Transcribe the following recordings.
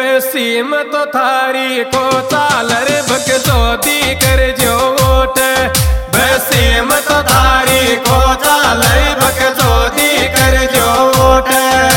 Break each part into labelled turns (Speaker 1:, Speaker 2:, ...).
Speaker 1: बेसीम तो थारी को चाल रे बकचोदी कर जो वोट। बेसीम तो थारी को चाल रे बकचोदी कर जो वोट।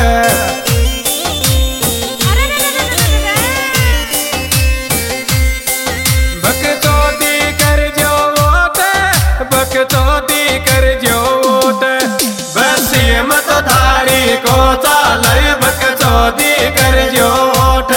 Speaker 1: बकचोदी कर जो वोट, बकचोदी कर जो वोट। बेसीम तो थारी को चाल रे बकचोदी कर जो वोट।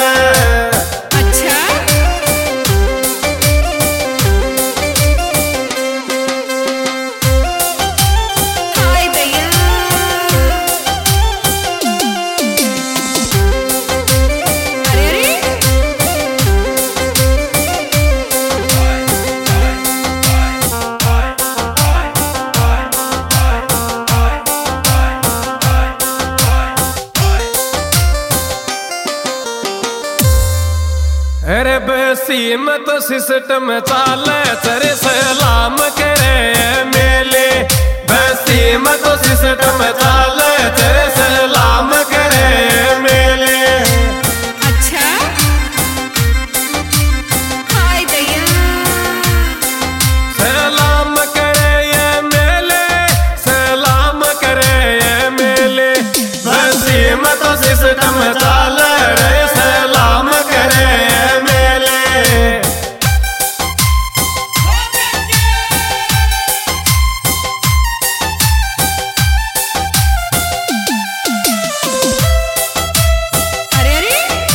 Speaker 1: अरे बेसीम तो सिस्टम चाले चरे सलाम करे मेले। बेसीम तो सिस्टम चाले चरे सलाम करे मेले।
Speaker 2: अच्छा हाय दैया
Speaker 1: सलाम करे ये मेले, सलाम करे ये मेले। बेसीम तो सिस्टम चाले रे सलाम करे मेले।
Speaker 2: अरे अरे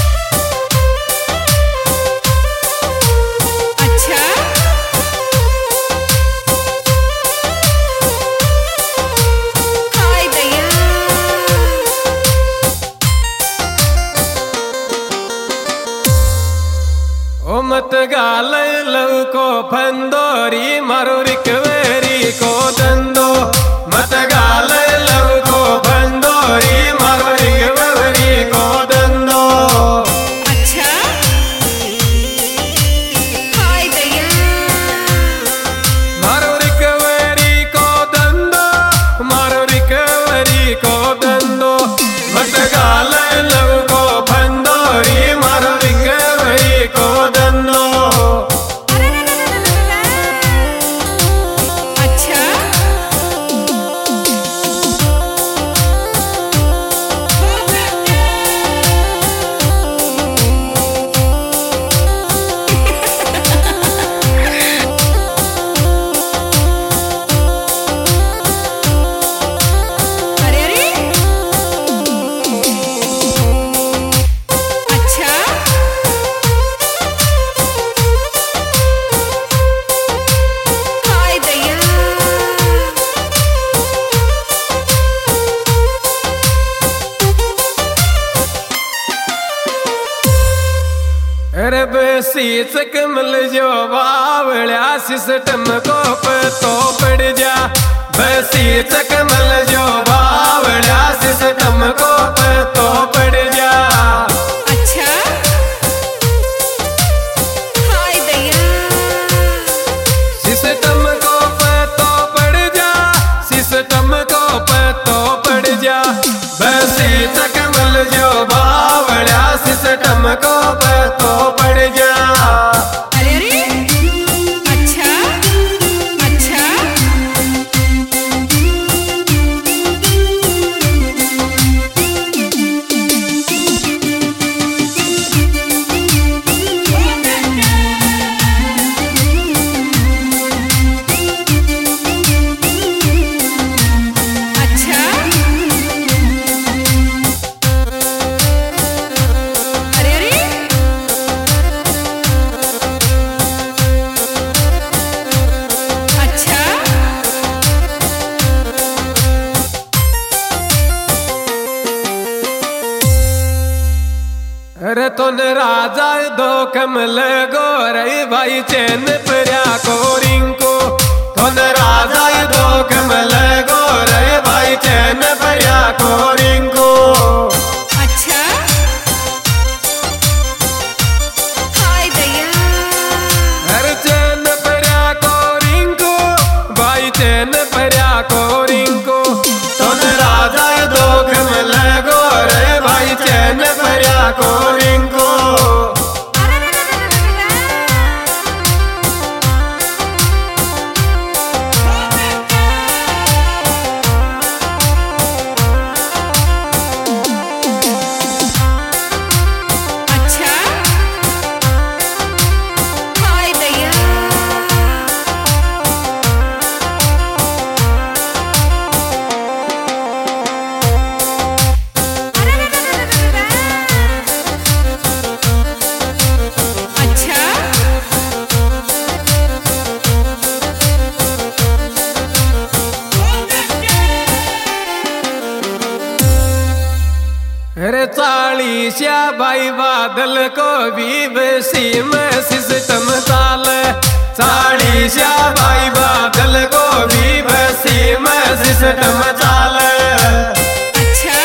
Speaker 2: अच्छा हाय दैया
Speaker 1: ओ मत गाल लव को फंदोरी मारो रिकवेरी को दंदो। मत गाल लव को फंदोरी मारो रिकवेरी को दंदो।
Speaker 2: अच्छा हाय दैया
Speaker 1: मारो रिकवेरी को दंदो, मारो रिकवेरी को दंदो। मत गाल लव को फंदोरी मारो रिकवेरी को दंदो।
Speaker 2: अच्छा अरे अरे अच्छा हाय दैया
Speaker 1: अरे बेसी चकमल जो बावड़ा सिस्टम को तो पड़ जा। बेसी चकमल जो बावड़ा सिस्टम को तो पड़ जा।
Speaker 2: अच्छा हाय दैया
Speaker 1: सिस्टम को तो पड़ जा, सिस्टम को तो पड़ जा। बेसी चकमल जो बावड़ा सिस्टम को तो पड़ जा।
Speaker 2: अरे अरे अच्छा अच्छा अच्छा अरे अरे अच्छा
Speaker 1: अरे तुन राजा दो कमल गोरई भाई चैन पर्या को रिंको। तुन राजा दो कमल गोरई भाई चैन पर्या को रिंको।
Speaker 2: अच्छा हाय दैया
Speaker 1: हर चैन पर्या को रिंको, भाई चैन पर्या को रिंको। तुन राजा दो कमल गोरई भाई चैन पर्या को रिंको। भाई बादल को भी बेसी में सिस्टम चाले। चालीसा भाई बादल को भी बेसी में सिस्टम चाले।
Speaker 2: अच्छा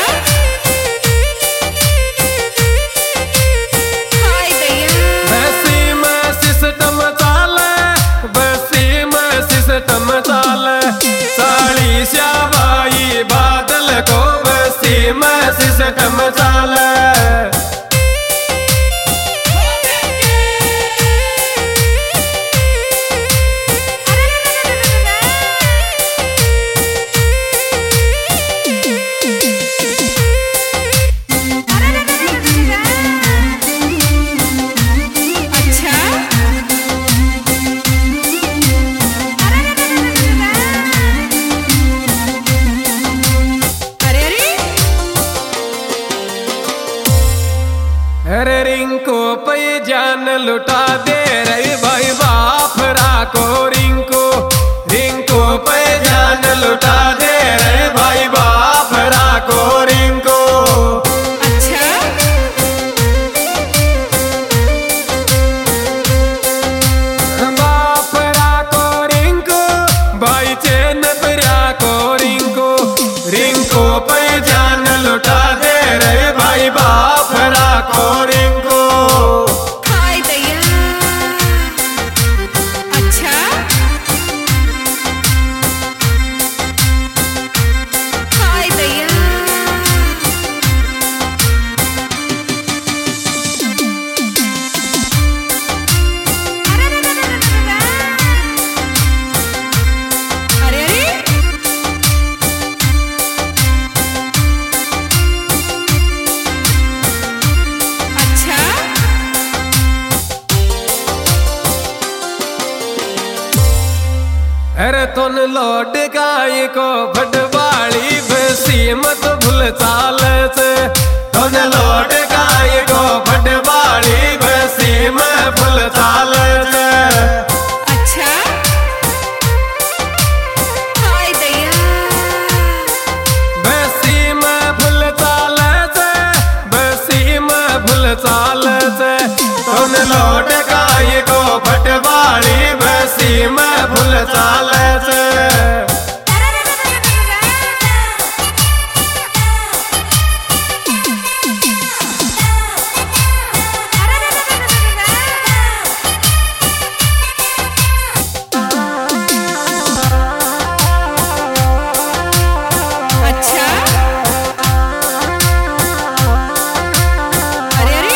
Speaker 2: हाय दैया
Speaker 1: बेसी में सिस्टम चाले, बेसी में सिस्टम चाले। चालीसा भाई बादल को बेसी में सिस्टम चाले।
Speaker 2: अच्छा अरे अरे
Speaker 1: अरे रिंको पे जान लुटा दे रही भाई बाप राको। रिंको रिंको पे जान लुटा दे रहे भाई बाप राको। रिंको
Speaker 2: अच्छा
Speaker 1: बाप राको रिंको भाई चैन राको। रिंको रिंको पे जान लुटा दे रहे भाई बाप राको। रिंको
Speaker 2: हाय दैया अच्छा हाय दैया अरे अरे अच्छा
Speaker 1: अरे तुन लौट गाय को फटवाली बेसी मत भूल चाल से। तुन लौट गाय को फटवाली बेसी में भूल चाल से।
Speaker 2: अच्छा हाय दैया
Speaker 1: बेसी में भूल चाल से, बेसी में भूल चाल से। तुन लौट गाय को फटवाली बेसी में भूल चाल से।
Speaker 2: अच्छा अरे अरे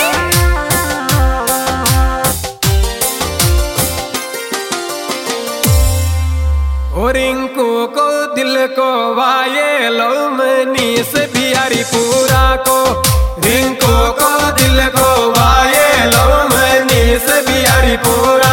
Speaker 1: और रिंकू को दिल को वाये लो मनी से बिहारी पूरा को। रिंकू को दिल को वाये लो मनी से बिहारी पूरा।